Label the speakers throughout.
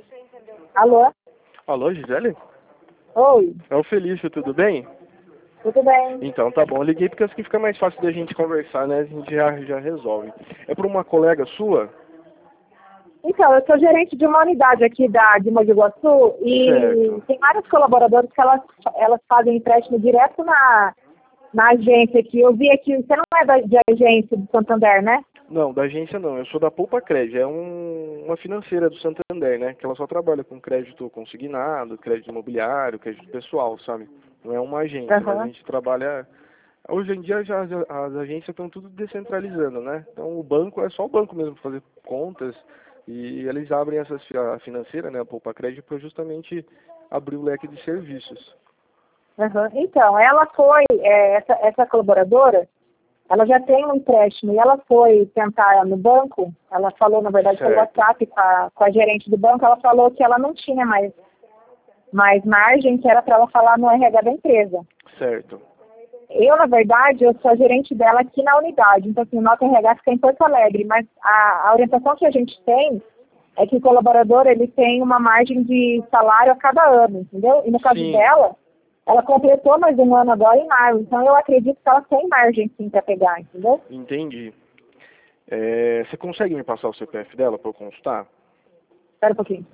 Speaker 1: Alô?
Speaker 2: Alô, Gisele?
Speaker 1: Oi,
Speaker 2: É o Felício, tudo bem?
Speaker 1: tudo bem?
Speaker 2: Então, tá bom. Eu liguei porque assim fica mais fácil da gente conversar, né? A gente já resolve. É para uma colega sua?
Speaker 1: Então, eu sou gerente de uma unidade aqui de Mogi Guaçu e
Speaker 2: Certo.
Speaker 1: tem vários colaboradores que elas fazem empréstimo direto na agência aqui. Eu vi aqui, você não é de agência do Santander, né?
Speaker 2: Não, da agência não. Eu sou da Poupa Crédito. É uma financeira do Santander, né? Que ela só trabalha com crédito consignado, crédito imobiliário, crédito pessoal, sabe? Não é uma agência, mas a
Speaker 1: Aham.
Speaker 2: gente trabalha... Hoje em dia já as agências estão tudo descentralizando, né? Então o banco é só o banco mesmo para fazer contas e eles abrem a financeira, né, a Poupa Crédito, para justamente abrir o leque de serviços.
Speaker 1: Aham. Então, ela foi, essa colaboradora, ela já tem um empréstimo e ela foi tentar no banco, ela falou, na verdade, pelo
Speaker 2: Certo,
Speaker 1: WhatsApp com a gerente do banco, ela falou que ela não tinha mais margem, que era para ela falar no RH da empresa.
Speaker 2: certo.
Speaker 1: Eu, na verdade, eu sou a gerente dela aqui na unidade, então, assim, o nosso RH fica em Porto Alegre, mas a orientação que a gente tem é que o colaborador, ele tem uma margem de salário a cada ano, entendeu? E no caso
Speaker 2: Sim,
Speaker 1: dela, ela completou mais um ano agora em maio, então eu acredito que ela tem margem, sim, para pegar, entendeu?
Speaker 2: entendi. Você consegue me passar o CPF dela para eu consultar?
Speaker 1: Espera um pouquinho.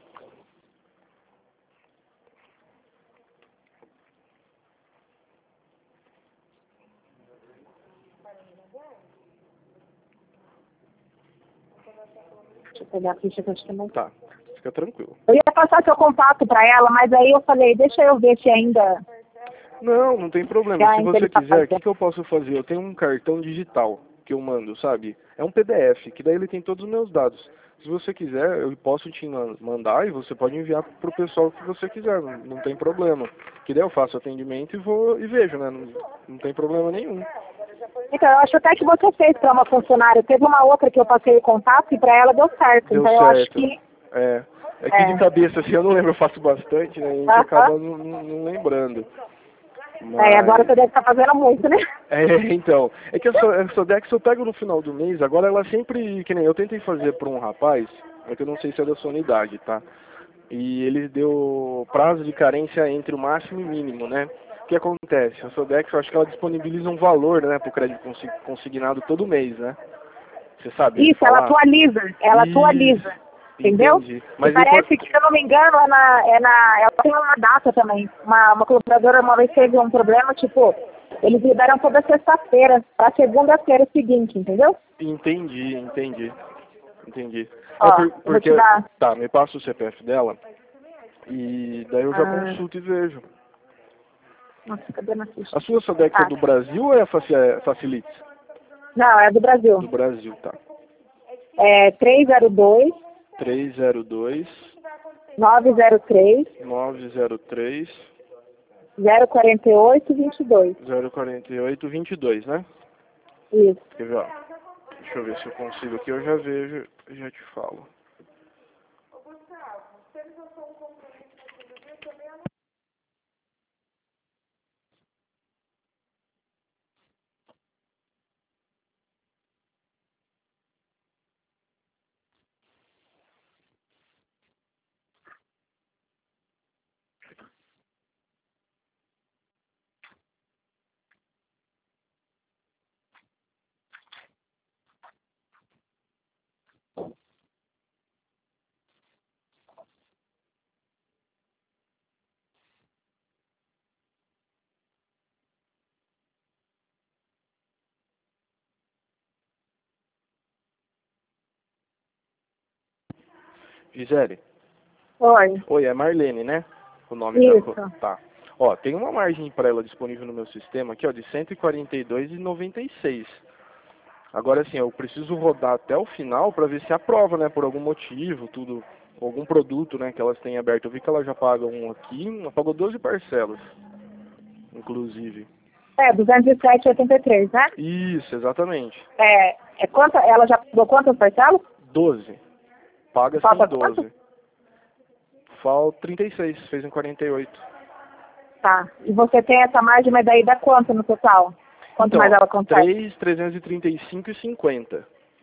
Speaker 1: Deixa eu pegar a ficha que eu acho que não...
Speaker 2: Tá, fica tranquilo.
Speaker 1: Eu ia passar seu contato para ela, mas aí eu falei, deixa eu ver se ainda
Speaker 2: Não tem
Speaker 1: se
Speaker 2: problema.
Speaker 1: ela
Speaker 2: Se
Speaker 1: ainda
Speaker 2: você
Speaker 1: está
Speaker 2: quiser, o
Speaker 1: fazendo.
Speaker 2: que eu posso fazer? Eu tenho um cartão digital que eu mando, sabe? É um PDF, que daí ele tem todos os meus dados. Se você quiser, eu posso te mandar e você pode enviar pro pessoal que você quiser, não tem problema. Que daí eu faço atendimento e vou e vejo, né? Não tem problema nenhum.
Speaker 1: Então, eu acho até que você fez para uma funcionária. Teve uma outra que eu passei o contato e para ela deu certo.
Speaker 2: Deu
Speaker 1: Então, eu acho
Speaker 2: certo.
Speaker 1: que...
Speaker 2: É, é que de
Speaker 1: É,
Speaker 2: cabeça, assim, eu não lembro, eu faço bastante, né? A gente
Speaker 1: aham.
Speaker 2: acaba não lembrando.
Speaker 1: Agora
Speaker 2: Mas
Speaker 1: você deve estar fazendo muito, né?
Speaker 2: então, é que a Sodex eu pego no final do mês, agora ela sempre, que nem eu tentei fazer para um rapaz, é que eu não sei se é da sua unidade, tá? E ele deu prazo de carência entre o máximo e mínimo, né? O que acontece? A Sodex, eu acho que ela disponibiliza um valor, né, para o crédito consignado todo mês, né? Você sabe me
Speaker 1: Isso, ela
Speaker 2: falar?
Speaker 1: atualiza. Ela
Speaker 2: Isso,
Speaker 1: atualiza. Entendeu?
Speaker 2: entendi.
Speaker 1: E
Speaker 2: Mas aí
Speaker 1: parece que, se eu não me engano, ela tem uma data também. Uma colaboradora uma vez teve um problema, tipo, eles liberam toda sexta-feira, para segunda-feira seguinte, entendeu?
Speaker 2: Entendi. É
Speaker 1: Ó, eu vou
Speaker 2: porque,
Speaker 1: te dar.
Speaker 2: tá, me passa o CPF dela e daí eu já
Speaker 1: Ah,
Speaker 2: consulto e vejo.
Speaker 1: nossa, cadê na ficha
Speaker 2: A
Speaker 1: aqui?
Speaker 2: sua Sodex é
Speaker 1: Ah,
Speaker 2: do Brasil ou é a Facilites?
Speaker 1: não, é do Brasil.
Speaker 2: Do Brasil, tá.
Speaker 1: É 302
Speaker 2: 302
Speaker 1: 903
Speaker 2: 903
Speaker 1: 048 22.
Speaker 2: 048 22, né?
Speaker 1: Isso.
Speaker 2: Quer ver, ó? Deixa eu ver se eu consigo aqui, eu já vejo e já te falo. Gisele.
Speaker 1: Oi.
Speaker 2: Oi, é Marlene, né? O nome da...
Speaker 1: Isso.
Speaker 2: Tá. Ó, tem uma margem para ela disponível no meu sistema aqui, ó, de 142,96. Agora, assim, eu preciso rodar até o final para ver se aprova, né? Por algum motivo, tudo, algum produto, né, que elas têm aberto. Eu vi que ela já paga um aqui, ela pagou 12 parcelas, inclusive.
Speaker 1: 207,83, né?
Speaker 2: Isso, exatamente.
Speaker 1: Quanto, ela já pagou quantas parcelas?
Speaker 2: 12. Paga-se em
Speaker 1: Falta quanto?
Speaker 2: 12. Falta 36, fez em 48.
Speaker 1: Tá. E você tem essa margem, mas daí dá quanto no total? Quanto mais
Speaker 2: Então,
Speaker 1: ela consegue?
Speaker 2: 3, 335,50.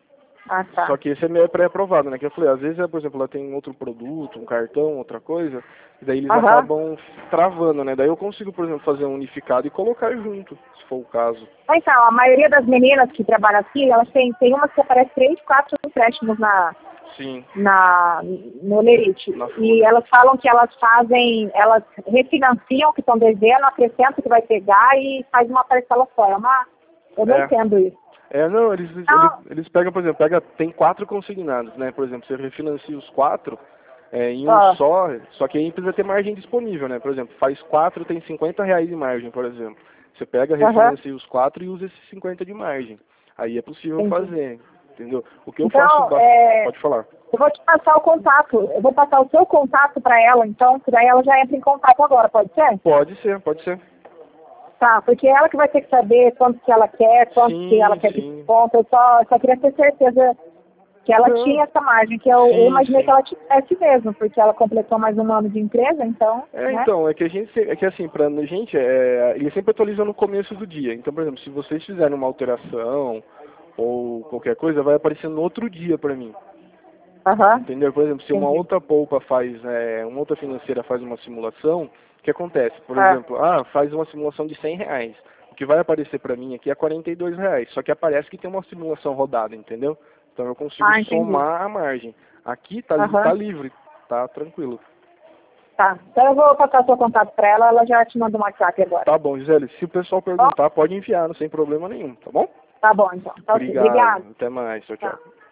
Speaker 1: Ah, tá.
Speaker 2: Só que esse é meio pré-aprovado, né? Que eu falei, às vezes, por exemplo, ela tem outro produto, um cartão, outra coisa, e daí eles acabam travando, né? Daí eu consigo, por exemplo, fazer um unificado e colocar junto, se for o caso.
Speaker 1: Então, a maioria das meninas que trabalham aqui, elas tem umas que aparecem 3, 4 empréstimos
Speaker 2: Sim.
Speaker 1: no Lerite. E elas falam que elas refinanciam o que estão devendo, acrescentam que vai pegar e faz uma parcela fora. Eu não entendo isso.
Speaker 2: Não, eles pegam, por exemplo, tem 4 consignados, né? Por exemplo, você refinancia os 4 em um só que aí precisa ter margem disponível, né? Por exemplo, faz 4, tem R$50 de margem, por exemplo. Você pega, refinancia os 4 e usa esses 50 de margem. Aí é possível fazer, entendeu? O que eu faço pode falar.
Speaker 1: Eu vou te passar o contato, eu vou passar o seu contato para ela, então, que daí ela já entra em contato agora, pode ser?
Speaker 2: Pode ser.
Speaker 1: Tá, porque ela que vai ter que saber quanto que ela quer, quanto que ela quer que conta. Eu só queria ter certeza que ela tinha essa margem, que eu imaginei que ela tivesse mesmo, porque ela completou mais um ano de empresa, então.
Speaker 2: Então, é que assim, pra gente, ele sempre atualiza no começo do dia. Então, por exemplo, se vocês fizerem uma alteração ou qualquer coisa, vai aparecer no outro dia pra mim. Entendeu? Por exemplo, se uma outra polpa uma outra financeira faz uma simulação, o que acontece? Por exemplo, faz uma simulação de R$100. O que vai aparecer pra mim aqui é R$42. Só que aparece que tem uma simulação rodada, entendeu? Então eu consigo somar a margem. Aqui tá livre, tá tranquilo.
Speaker 1: Tá, então eu vou passar o seu contato pra ela, ela já te manda um WhatsApp agora.
Speaker 2: Tá bom, Gisele. Se o pessoal perguntar, pode enviar, não sem problema nenhum, tá bom?
Speaker 1: Tá bom, então. Tá,
Speaker 2: Obrigado. Até mais. Tchau, tchau.